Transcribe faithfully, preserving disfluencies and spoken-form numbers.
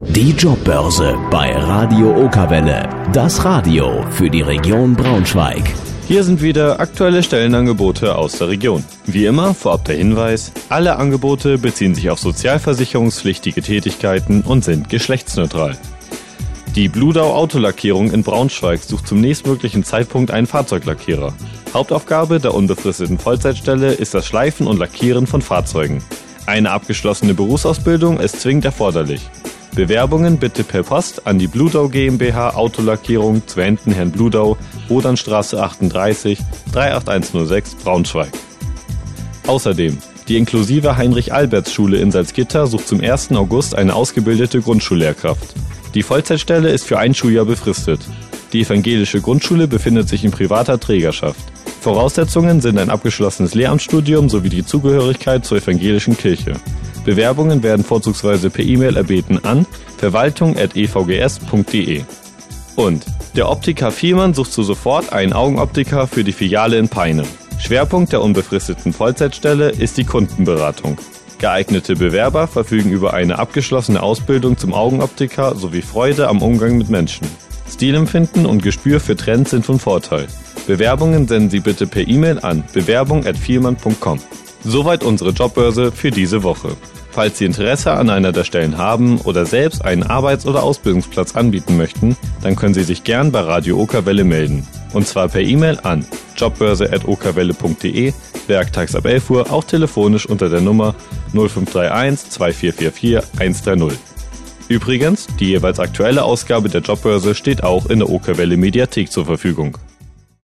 Die Jobbörse bei Radio Okerwelle. Das Radio für die Region Braunschweig. Hier sind wieder aktuelle Stellenangebote aus der Region. Wie immer vorab der Hinweis, alle Angebote beziehen sich auf sozialversicherungspflichtige Tätigkeiten und sind geschlechtsneutral. Die Bludau Autolackierung in Braunschweig sucht zum nächstmöglichen Zeitpunkt einen Fahrzeuglackierer. Hauptaufgabe der unbefristeten Vollzeitstelle ist das Schleifen und Lackieren von Fahrzeugen. Eine abgeschlossene Berufsausbildung ist zwingend erforderlich. Bewerbungen bitte per Post an die Bludau GmbH Autolackierung zu Händen Herrn Bludau, Rodernstraße achtunddreißig, drei acht eins null sechs, Braunschweig. Außerdem, die inklusive Heinrich-Alberts-Schule in Salzgitter sucht zum ersten August eine ausgebildete Grundschullehrkraft. Die Vollzeitstelle ist für ein Schuljahr befristet. Die evangelische Grundschule befindet sich in privater Trägerschaft. Voraussetzungen sind ein abgeschlossenes Lehramtsstudium sowie die Zugehörigkeit zur evangelischen Kirche. Bewerbungen werden vorzugsweise per E-Mail erbeten an verwaltung at e v g s punkt d e. Und der Optiker Vielmann sucht zu sofort einen Augenoptiker für die Filiale in Peine. Schwerpunkt der unbefristeten Vollzeitstelle ist die Kundenberatung. Geeignete Bewerber verfügen über eine abgeschlossene Ausbildung zum Augenoptiker sowie Freude am Umgang mit Menschen. Stilempfinden und Gespür für Trends sind von Vorteil. Bewerbungen senden Sie bitte per E-Mail an bewerbung at vielmann punkt com. Soweit unsere Jobbörse für diese Woche. Falls Sie Interesse an einer der Stellen haben oder selbst einen Arbeits- oder Ausbildungsplatz anbieten möchten, dann können Sie sich gern bei Radio Okerwelle melden. Und zwar per E-Mail an jobbörse at okerwelle punkt d e, werktags ab elf Uhr, auch telefonisch unter der Nummer null fünf drei eins zwei vier vier vier eins drei null. Übrigens, die jeweils aktuelle Ausgabe der Jobbörse steht auch in der Okerwelle Mediathek zur Verfügung.